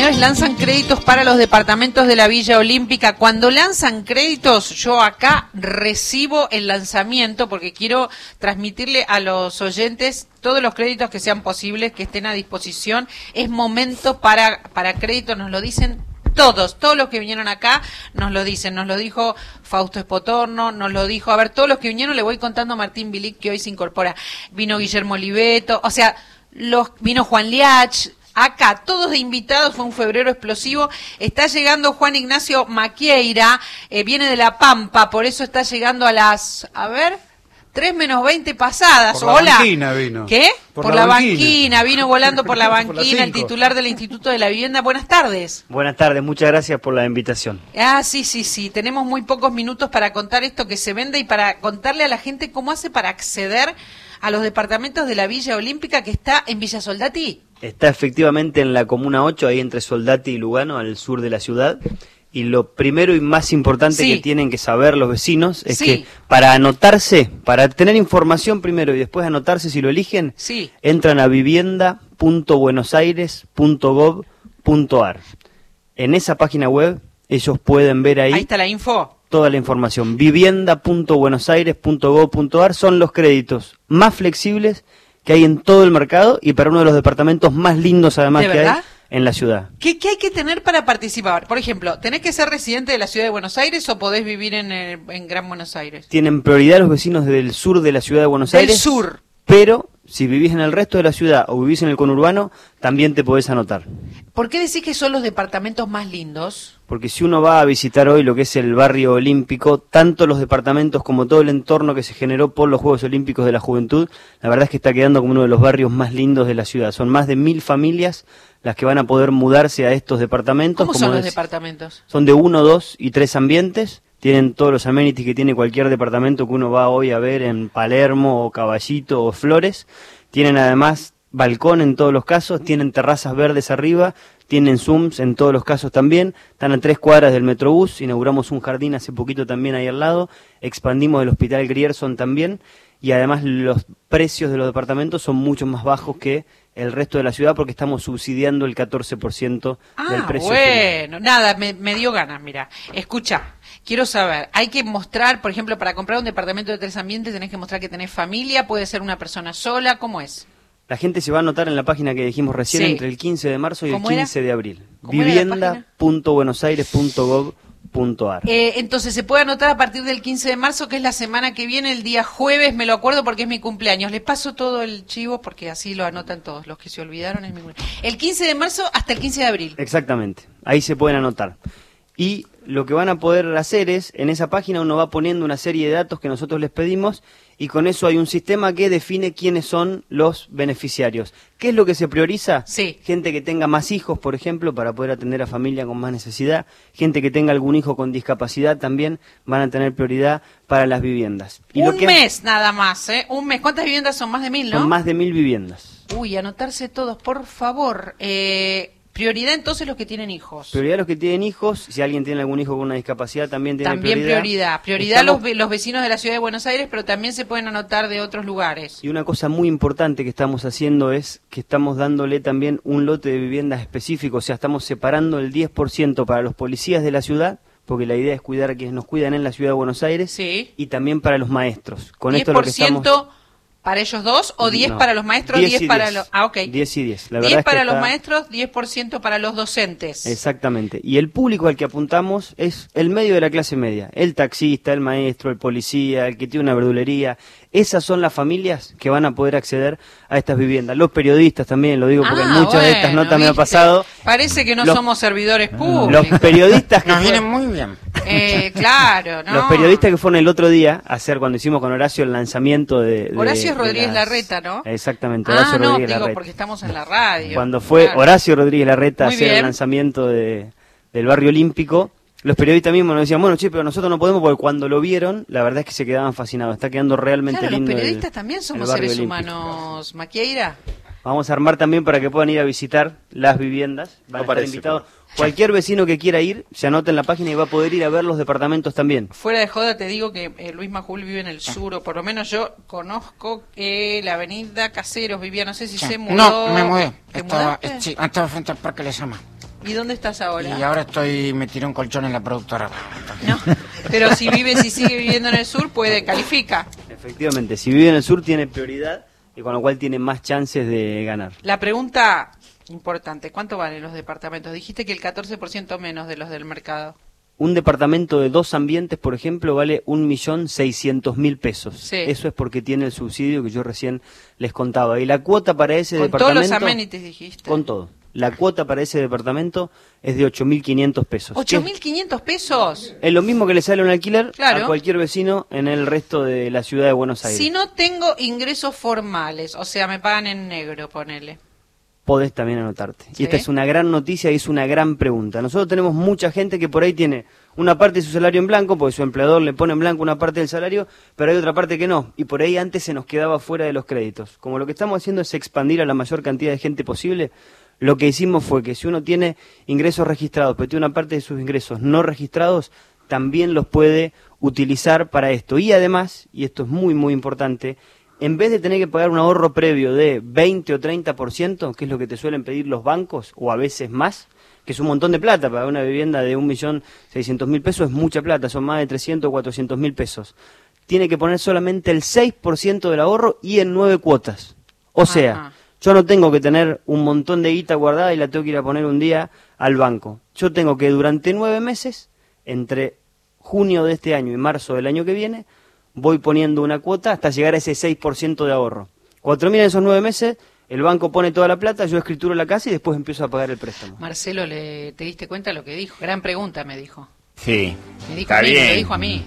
señores, lanzan créditos para los departamentos de la Villa Olímpica. Cuando lanzan créditos, yo acá recibo el lanzamiento porque quiero transmitirle a los oyentes todos los créditos que sean posibles, que estén a disposición. Es momento para créditos, nos lo dicen todos los que vinieron acá nos lo dicen, nos lo dijo Fausto Espotorno, nos lo dijo, a ver, todos los que vinieron, le voy contando a Martín Bilic, que hoy se incorpora, vino Guillermo Oliveto, o sea, vino Juan Liach, acá, todos de invitados, fue un febrero explosivo. Está llegando Juan Ignacio Maquieira, viene de La Pampa, por eso está llegando a las, 3 menos 20 pasadas. Por la Hola. banquina vino. ¿Qué? Por la banquina. banquina, vino volando por la Por banquina, el titular del Instituto de la Vivienda. Buenas tardes. Buenas tardes, muchas gracias por la invitación. Sí. Tenemos muy pocos minutos para contar esto que se vende y para contarle a la gente cómo hace para acceder a los departamentos de la Villa Olímpica, que está en Villa Soldati. Está efectivamente en la Comuna 8, ahí entre Soldati y Lugano, al sur de la ciudad. Y lo primero y más importante que tienen que saber los vecinos es que para anotarse, para tener información primero y después anotarse si lo eligen, entran a vivienda.buenosaires.gov.ar. En esa página web ellos pueden ver ahí está la info. Toda la información. Vivienda.buenosaires.gov.ar son los créditos más flexibles que hay en todo el mercado y para uno de los departamentos más lindos además que hay en la ciudad. ¿Qué hay que tener para participar? Por ejemplo, ¿tenés que ser residente de la ciudad de Buenos Aires o podés vivir en Gran Buenos Aires? Tienen prioridad los vecinos del sur de la ciudad de Buenos Aires. Del sur. Pero si vivís en el resto de la ciudad o vivís en el conurbano, también te podés anotar. ¿Por qué decís que son los departamentos más lindos? Porque si uno va a visitar hoy lo que es el barrio olímpico, tanto los departamentos como todo el entorno que se generó por los Juegos Olímpicos de la Juventud, la verdad es que está quedando como uno de los barrios más lindos de la ciudad. Son más de 1000 familias las que van a poder mudarse a estos departamentos. ¿Cómo son los departamentos? Son de 1, 2 y 3 ambientes. Tienen todos los amenities que tiene cualquier departamento que uno va hoy a ver en Palermo o Caballito o Flores. Tienen además balcón en todos los casos, tienen terrazas verdes arriba, tienen Zooms en todos los casos también. Están a 3 cuadras del Metrobús, inauguramos un jardín hace poquito también ahí al lado, expandimos el Hospital Grierson también, y además los precios de los departamentos son mucho más bajos que el resto de la ciudad porque estamos subsidiando el 14% del precio. Bueno, nada, me dio ganas, mira. Escucha, quiero saber, hay que mostrar, por ejemplo, para comprar un departamento de 3 ambientes tenés que mostrar que tenés familia, puede ser una persona sola, ¿cómo es? La gente se va a anotar en la página que dijimos recién entre el 15 de marzo y el 15 de abril. Vivienda.buenosaires.gov.ar. Entonces se puede anotar a partir del 15 de marzo, que es la semana que viene, el día jueves, me lo acuerdo porque es mi cumpleaños. Les paso todo el chivo porque así lo anotan todos, los que se olvidaron es mi cumpleaños. El 15 de marzo hasta el 15 de abril. Exactamente, ahí se pueden anotar. Y lo que van a poder hacer es, en esa página uno va poniendo una serie de datos que nosotros les pedimos y con eso hay un sistema que define quiénes son los beneficiarios. ¿Qué es lo que se prioriza? Gente que tenga más hijos, por ejemplo, para poder atender a familia con más necesidad. Gente que tenga algún hijo con discapacidad también van a tener prioridad para las viviendas. Y mes nada más, ¿eh? Un mes. ¿Cuántas viviendas son? Más de 1000, ¿no? Son más de 1000 viviendas. Uy, anotarse todos, por favor. Prioridad entonces los que tienen hijos. Prioridad los que tienen hijos. Si alguien tiene algún hijo con una discapacidad también tiene prioridad. Prioridad los vecinos de la ciudad de Buenos Aires, pero también se pueden anotar de otros lugares. Y una cosa muy importante que estamos haciendo es que estamos dándole también un lote de viviendas específico. O sea, estamos separando el 10% para los policías de la ciudad, porque la idea es cuidar a quienes nos cuidan en la ciudad de Buenos Aires. Y también para los maestros. Con 10% esto lo que estamos... ¿Para ellos dos o 10 para los maestros, 10 para los... Ah, ok. 10 y 10. La 10 para los maestros, 10% para los docentes. Exactamente. Y el público al que apuntamos es el medio de la clase media. El taxista, el maestro, el policía, el que tiene una verdulería. Esas son las familias que van a poder acceder a estas viviendas. Los periodistas también, lo digo porque en muchas de estas notas me ha pasado. Parece que no somos servidores públicos. Los periodistas que nos vienen muy bien. Claro, ¿no? Los periodistas que fueron el otro día a hacer, cuando hicimos con Horacio el lanzamiento de Horacio Rodríguez Larreta, ¿no? Exactamente, Horacio Rodríguez Larreta. Porque estamos en la radio. Cuando fue Horacio Rodríguez Larreta a hacer el lanzamiento del barrio olímpico, los periodistas mismos nos decían, bueno, che, pero nosotros no podemos, porque cuando lo vieron, la verdad es que se quedaban fascinados. Está quedando realmente lindo. Los periodistas también somos seres humanos, Maquieira. Vamos a armar también para que puedan ir a visitar las viviendas. Van a estar invitados. Cualquier vecino que quiera ir, se anota en la página y va a poder ir a ver los departamentos también. Fuera de joda te digo que Luis Majul vive en el sur, o por lo menos yo conozco que la avenida Caseros vivía, no sé si se mudó. No, me mudé. Estaba frente al Parque Lezama. ¿Y dónde estás ahora? Y ahora me tiré un colchón en la productora. No, pero si sigue viviendo en el sur, califica. Efectivamente, si vive en el sur tiene prioridad y con lo cual tiene más chances de ganar. La pregunta importante, ¿cuánto valen los departamentos? Dijiste que el 14% menos de los del mercado. Un departamento de 2 ambientes, por ejemplo, vale 1.600.000 pesos. Sí. Eso es porque tiene el subsidio que yo recién les contaba. Y la cuota para ese Con departamento... todos los amenities, dijiste. Con todo. La cuota para ese departamento es de 8.500 pesos. ¿8.500 pesos? Es lo mismo que le sale un alquiler Claro. a cualquier vecino en el resto de la ciudad de Buenos Aires. Si no tengo ingresos formales, o sea, me pagan en negro, ponele. Podés también anotarte. ¿Sí? Y esta es una gran noticia y es una gran pregunta. Nosotros tenemos mucha gente que por ahí tiene una parte de su salario en blanco, porque su empleador le pone en blanco una parte del salario, pero hay otra parte que no. Y por ahí antes se nos quedaba fuera de los créditos. Como lo que estamos haciendo es expandir a la mayor cantidad de gente posible, lo que hicimos fue que si uno tiene ingresos registrados, pero tiene una parte de sus ingresos no registrados, también los puede utilizar para esto. Y además, y esto es muy muy importante, en vez de tener que pagar un ahorro previo de 20 o 30%, que es lo que te suelen pedir los bancos, o a veces más, que es un montón de plata, para una vivienda de 1.600.000 pesos es mucha plata, son más de 300 o 400.000 pesos. Tiene que poner solamente el 6% del ahorro y en 9 cuotas. O sea, Ajá. yo no tengo que tener un montón de guita guardada y la tengo que ir a poner un día al banco. Yo tengo que durante 9 meses, entre junio de este año y marzo del año que viene, voy poniendo una cuota hasta llegar a ese 6% de ahorro. Cuando terminen esos 9 meses, el banco pone toda la plata, yo escrituro la casa y después empiezo a pagar el préstamo. Marcelo, ¿te diste cuenta lo que dijo? Gran pregunta, me dijo. Sí. Me dijo Está a mí, bien. me dijo a mí.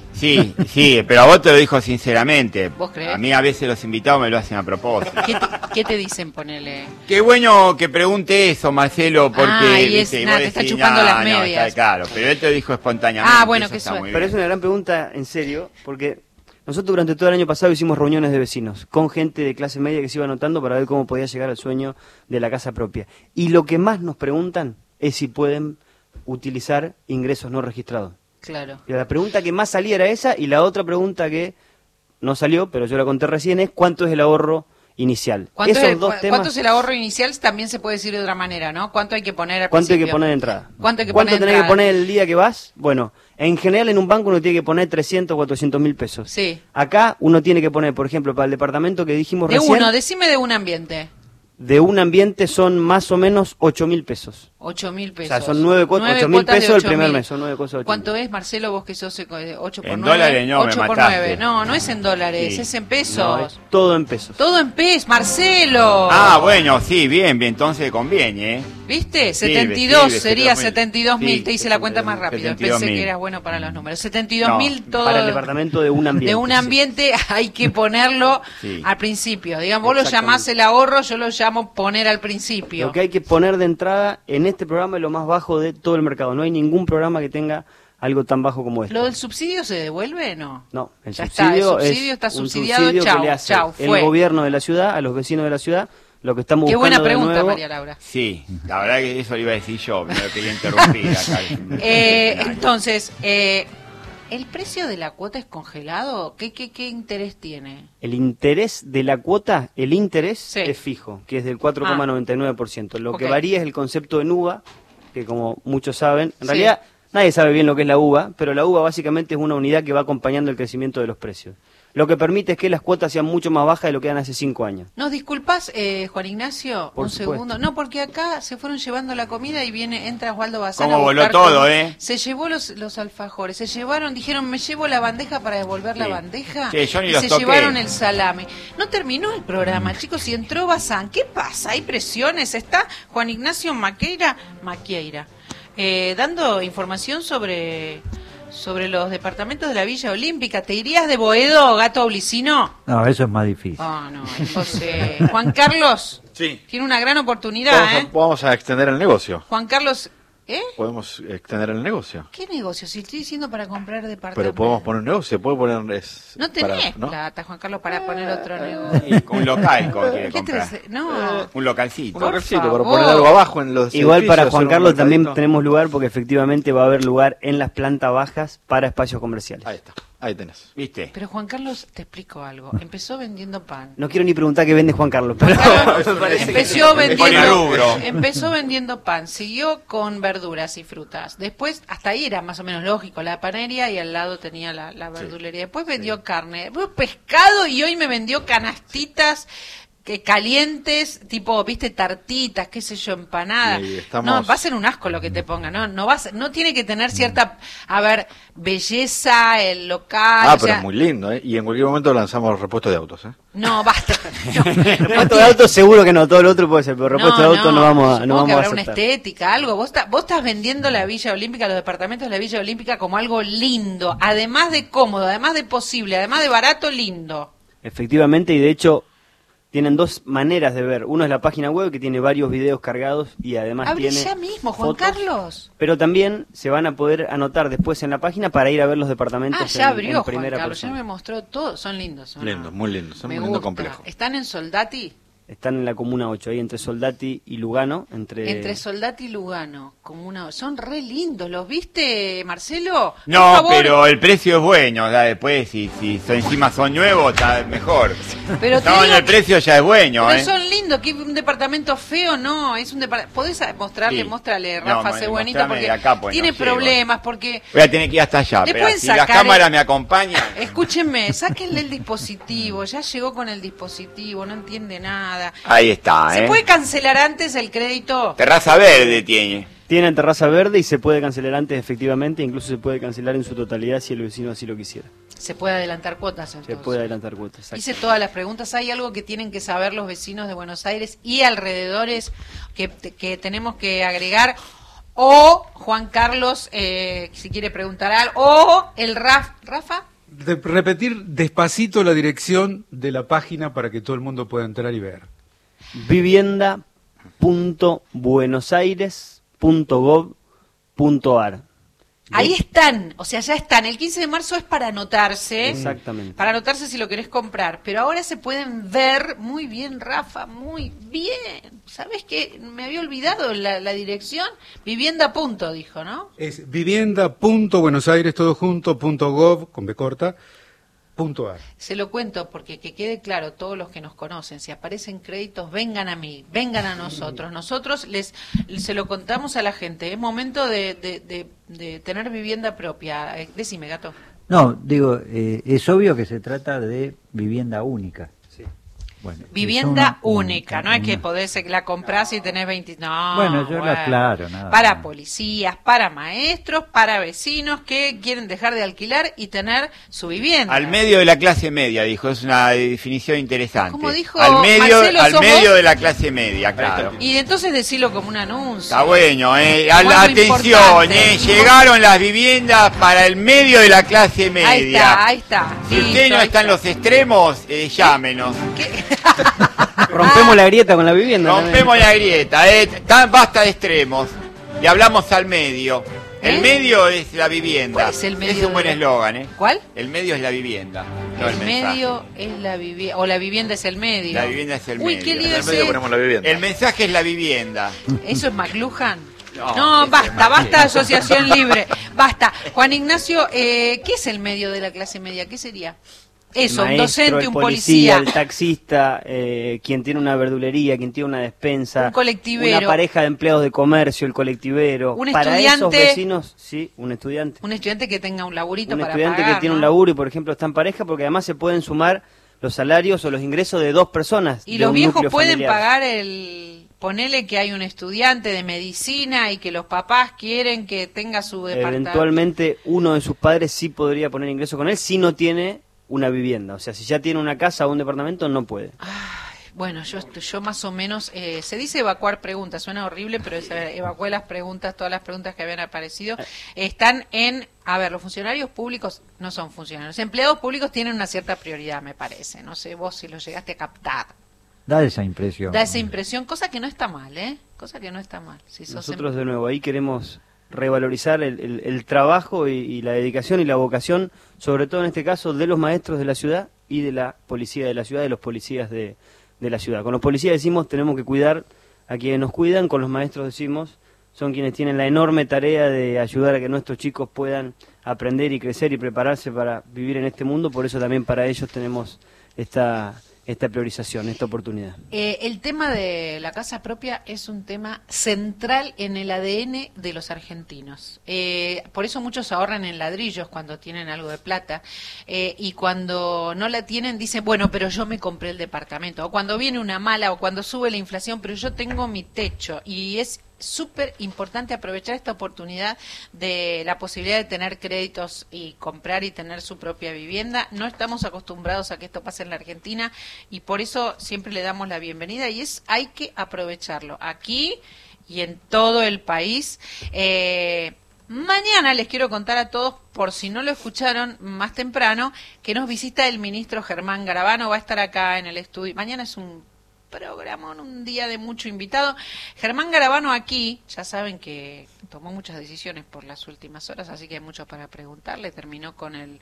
Sí, pero a vos te lo dijo sinceramente. ¿Vos creés? A mí a veces los invitados me lo hacen a propósito. ¿Qué te dicen, ponele? Qué bueno que pregunte eso, Marcelo, porque... te está chupando las medias. Está claro, pero él te lo dijo espontáneamente. Bueno, eso qué está suerte. muy Pero bien. es una gran pregunta, en serio, porque nosotros durante todo el año pasado hicimos reuniones de vecinos con gente de clase media que se iba anotando para ver cómo podía llegar al sueño de la casa propia. Y lo que más nos preguntan es si pueden utilizar ingresos no registrados. Claro. Y la pregunta que más salía era esa, y la otra pregunta que no salió, pero yo la conté recién, es ¿cuánto es el ahorro inicial? ¿Cuánto Esos es el ahorro inicial? También se puede decir de otra manera, ¿no? ¿Cuánto hay que poner al ¿Cuánto hay que principio? poner de entrada? ¿Cuánto hay que poner de tenés entrada? que poner el día que vas? Bueno, en general en un banco uno tiene que poner 300 o 400 mil pesos. Sí. Acá uno tiene que poner, por ejemplo, para el departamento que dijimos recién, Decime de un ambiente. de un ambiente son más o menos 8.000 pesos. 8.000 pesos. O sea, son 9 cuotas, 8.000 pesos el primer mes, son 9 cosas. ¿Cuánto es, Marcelo, vos que sos 8 por En 9? dólares no, 8 me por mataste. 9. No, no es en dólares, Sí. es en No, pesos. es todo en pesos. Todo en pesos, Marcelo. Bueno, sí, bien, entonces conviene, ¿eh? ¿Viste? Sirve, 72 sirve, sería 72.000. 72.000. Sí, Te hice la cuenta más rápido. 72.000. Pensé que eras bueno para los números. 72.000 todo. Para el departamento de un ambiente. De un sí. ambiente hay que ponerlo Sí. al principio. Digamos, vos lo Exactamente. llamás el ahorro, yo lo llamo poner al principio. Lo que hay que poner de entrada en este programa es lo más bajo de todo el mercado. No hay ningún programa que tenga algo tan bajo como este. ¿Lo del subsidio se devuelve o no? No, el Ya está, el subsidio, subsidio está es un subsidiado, subsidio chau, que le hace chau, el fue. gobierno de la ciudad a los vecinos de la ciudad. Lo que estamos Qué buscando buena pregunta, de nuevo, María Laura. Sí, la verdad que eso lo iba a decir yo, me lo quería interrumpir acá. Entonces, ¿el precio de la cuota es congelado? ¿Qué interés tiene? el interés de la cuota, el interés Sí. es fijo, que es del 4,99%. Lo que Ok. varía es el concepto en UVA, que como muchos saben, en Sí. realidad nadie sabe bien lo que es la UVA, pero la UVA básicamente es una unidad que va acompañando el crecimiento de los precios. Lo que permite es que las cuotas sean mucho más bajas de lo que eran hace 5 años. ¿Nos disculpas, Juan Ignacio? Por Un supuesto. segundo. No, porque acá se fueron llevando la comida y entra Osvaldo Bazán Cómo a voló buscar todo, comida. Se llevó los alfajores, dijeron, me llevo la bandeja para devolver la Sí. bandeja. Sí, yo ni y los se toqué. llevaron el salame. No terminó el programa, chicos, y entró Bazán. ¿Qué pasa? ¿Hay presiones? ¿Está Juan Ignacio Maqueira dando información sobre los departamentos de la Villa Olímpica? ¿Te irías de Boedo, gato aulicino? No, eso es más difícil. No, entonces, Juan Carlos Sí. tiene una gran oportunidad, Vamos a extender el negocio. Juan Carlos, Podemos extender el negocio. ¿qué negocio? Si estoy diciendo para comprar departamentos. Pero podemos poner un negocio, se puede poner... No tenés ¿no? plata, Juan Carlos, para poner otro negocio. Un local quiere ¿Qué te comprar. dice? No. Un localcito. Un localcito, favor. para poner algo abajo en los Igual para edificios, Juan hacer un Carlos también mercadito. tenemos lugar porque efectivamente va a haber lugar en las plantas bajas para espacios comerciales. Ahí está. Ahí tenés. ¿Viste? Pero Juan Carlos, te explico algo. Empezó vendiendo pan. No quiero ni preguntar qué vende Juan Carlos, pero Empezó vendiendo pan, siguió con verduras y frutas. Después, hasta ahí era más o menos lógico, la panadería y al lado tenía la verdulería. Después vendió carne, después pescado y hoy me vendió canastitas calientes, tipo, viste, tartitas, qué sé yo, empanadas. No, va a ser un asco lo que te ponga, no tiene que tener cierta, belleza, el local. Pero es muy lindo, ¿eh? Y en cualquier momento lanzamos repuesto de autos, ¿eh? No, basta. Repuesto de autos seguro que no, todo lo otro puede ser, pero repuesto de autos no vamos a habrá aceptar. una estética, algo. Vos estás vendiendo la Villa Olímpica, los departamentos de la Villa Olímpica como algo lindo, además de cómodo, además de posible, además de barato, lindo. Efectivamente, y de hecho tienen dos maneras de ver. Uno es la página web, que tiene varios videos cargados y además Abrí tiene ya mismo, Juan fotos, Carlos. pero también se van a poder anotar después en la página para ir a ver los departamentos ya abrió, en Juan primera Carlos, persona. ya me mostró todo. Son lindos. Lindos, muy lindos. Son Me muy lindo gusta. complejo. ¿Están en Soldati? Están en la Comuna 8, ahí entre Soldati y Lugano. Entre Soldati y Lugano. Son re lindos. ¿Los viste, Marcelo? Por No, favor. pero el precio es bueno. Ya después, si encima son nuevos, está mejor. Pero te No, digo el precio ya es bueno, Pero ¿eh? son lindos, que un departamento feo, no, es un departamento. ¿Podés mostrarle? Sí. Móstrale, No, Rafa, sé buenito, mostrame porque de acá, pues, tiene no sé, problemas, porque... Voy a tener que ir hasta allá. Le Pero pueden si las sacar cámaras me acompañan. Escúchenme, sáquenle el dispositivo, ya llegó con el dispositivo, no entiende nada. Ahí está, ¿Se puede cancelar antes el crédito? Terraza verde tiene. Tienen terraza verde y se puede cancelar antes, efectivamente, incluso se puede cancelar en su totalidad si el vecino así lo quisiera. Se puede adelantar cuotas, entonces. Se puede adelantar cuotas. Exacto. Hice todas las preguntas. ¿Hay algo que tienen que saber los vecinos de Buenos Aires y alrededores que tenemos que agregar? O Juan Carlos, si quiere preguntar algo, o el Rafa. Repetir despacito la dirección de la página para que todo el mundo pueda entrar y ver. vivienda.buenosaires.gov.ar. Ahí están, o sea, ya están. El 15 de marzo es para anotarse. Exactamente. Para anotarse si lo querés comprar. Pero ahora se pueden ver muy bien, Rafa, muy bien. ¿Sabés qué? Me había olvidado la dirección. Vivienda punto, dijo, ¿no? Es vivienda.buenosaires, todo junto, .gov, con B corta, .ar. Se lo cuento porque que quede claro, todos los que nos conocen, si aparecen créditos, vengan a mí, vengan a nosotros. Nosotros se lo contamos a la gente. Es momento de tener vivienda propia. Decime, Gato. No, digo, es obvio que se trata de vivienda única. Sí. Bueno, Vivienda es una única, no es que podés, la comprás y tenés 20... No, Bueno, yo lo aclaro, nada para más. policías, para maestros, para vecinos que quieren dejar de alquilar y tener su vivienda. Al medio de la clase media, dijo, es una definición interesante. ¿Cómo dijo Al medio, Marcelo, al sos medio vos? de la clase media, claro. Y entonces decirlo como un anuncio. Está bueno, Como algo atención, importante. llegaron las viviendas para el medio de la clase media. Ahí está. Si Listo, usted no ahí está en los extremos, llámenos. ¿Qué? Rompemos la grieta con la vivienda. Rompemos la grieta, basta de extremos. Y hablamos al medio. El ¿Eh? medio es la vivienda. ¿Cuál es el medio Es un buen de la- eslogan, ¿eh? ¿Cuál? El medio es la vivienda, no el El mensaje. medio es la vivienda, o la vivienda es el medio. La vivienda es el Uy, medio. qué En lío En el es medio ponemos la vivienda. El mensaje es la vivienda. ¿Eso es McLuhan? No, No, ese basta, es basta, asociación libre. Basta. Juan Ignacio, ¿qué es el medio de la clase media? ¿Qué sería? Eso, un Maestro, docente, el un policía, policía. el taxista, quien tiene una verdulería, quien tiene una despensa, Un colectivero. una pareja de empleados de comercio, el colectivero. Un Para esos estudiante. vecinos, sí, un estudiante. Un estudiante que tenga un laburito Un para estudiante pagar, que tiene ¿no? un laburo y, por ejemplo, está en pareja, porque además se pueden sumar los salarios o los ingresos de dos personas. Y de los un viejos núcleo pueden familiar. pagar ponele que hay un estudiante de medicina y que los papás quieren que tenga su departamento. Eventualmente uno de sus padres sí podría poner ingreso con él si no tiene una vivienda. O sea, si ya tiene una casa o un departamento, no puede. Bueno, yo más o menos, se dice evacuar preguntas, suena horrible, pero evacué las preguntas, todas las preguntas que habían aparecido, están los funcionarios públicos no son funcionarios, los empleados públicos tienen una cierta prioridad, me parece, no sé vos si lo llegaste a captar. Da esa impresión. Da esa impresión, cosa que no está mal, cosa que no está mal. Si sos Nosotros de nuevo ahí queremos revalorizar el trabajo y la dedicación y la vocación, sobre todo en este caso de los maestros de la ciudad y de la policía de la ciudad, de los policías de la ciudad. Con los policías decimos tenemos que cuidar a quienes nos cuidan, con los maestros decimos son quienes tienen la enorme tarea de ayudar a que nuestros chicos puedan aprender y crecer y prepararse para vivir en este mundo. Por eso también para ellos tenemos esta priorización, esta oportunidad. El tema de la casa propia es un tema central en el ADN de los argentinos. Por eso muchos ahorran en ladrillos cuando tienen algo de plata, y cuando no la tienen dicen, bueno, pero yo me compré el departamento, o cuando viene una mala, o cuando sube la inflación, pero yo tengo mi techo. Y es súper importante aprovechar esta oportunidad de la posibilidad de tener créditos y comprar y tener su propia vivienda. No estamos acostumbrados a que esto pase en la Argentina y por eso siempre le damos la bienvenida y hay que aprovecharlo aquí y en todo el país. Mañana les quiero contar a todos, por si no lo escucharon más temprano, que nos visita el ministro Germán Garabano, va a estar acá en el estudio. Mañana es un programón, un día de mucho invitado. Germán Garabano aquí, ya saben que tomó muchas decisiones por las últimas horas, así que hay mucho para preguntarle. Terminó con el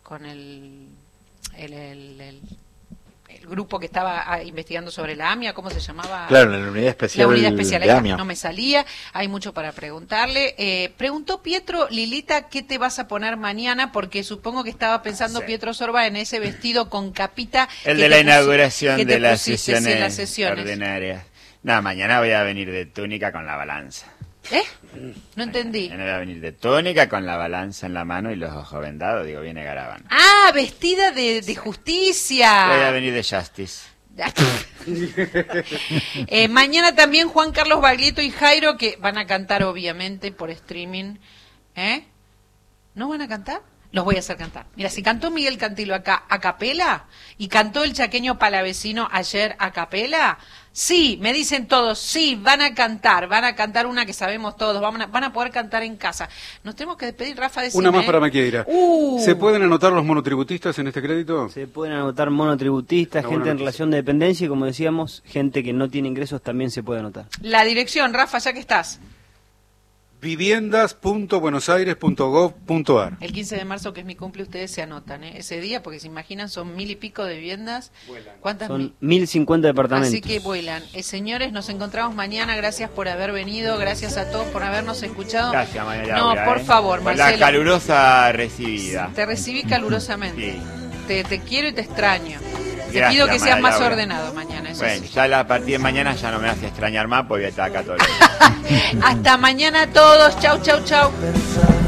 grupo que estaba investigando sobre la AMIA, ¿cómo se llamaba? Claro, la unidad especial, la unidad especial de AMIA. No me salía, hay mucho para preguntarle. Preguntó Pietro, Lilita, ¿qué te vas a poner mañana? Porque supongo que estaba pensando Pietro Sorba en ese vestido con capita. El de la inauguración de las sesiones ordinarias. No, mañana voy a venir de túnica con la balanza. No entendí. Mañana voy a venir de túnica con la balanza en la mano y los ojos vendados, digo, viene Garabano. Ah, vestida de justicia. Voy a venir de Justice. Mañana también Juan Carlos Baglietto y Jairo, que van a cantar obviamente por streaming. ¿No van a cantar? Los voy a hacer cantar. Mira, si cantó Miguel Cantilo acá a capela y cantó el chaqueño palavecino ayer a capela, sí, me dicen todos, sí, van a cantar una que sabemos todos, van a poder cantar en casa. Nos tenemos que despedir, Rafa, de Una más para Maquieira. ¿Se pueden anotar los monotributistas en este crédito? Se pueden anotar monotributistas, Una gente buena en relación de dependencia y, como decíamos, gente que no tiene ingresos también se puede anotar. La dirección, Rafa, ya que estás. viviendas.buenosaires.gov.ar. El 15 de marzo, que es mi cumple, ustedes se anotan ese día, porque se imaginan, son 1000 y pico de viviendas. ¿Cuántas? Son 1050 departamentos. Así que vuelan. Señores, nos encontramos mañana. Gracias por haber venido. Gracias a todos por habernos escuchado. Gracias, María No, Laura, por favor, por Marcelo. la calurosa recibida. Te recibí calurosamente. Sí. Te quiero y te extraño. Te Gracias, pido que seas María más Laura. ordenado mañana. Eso Bueno, sí. ya a partir de mañana ya no me hace extrañar más porque voy a estar acá todo el día. Hasta mañana a todos. Chau, chau, chau.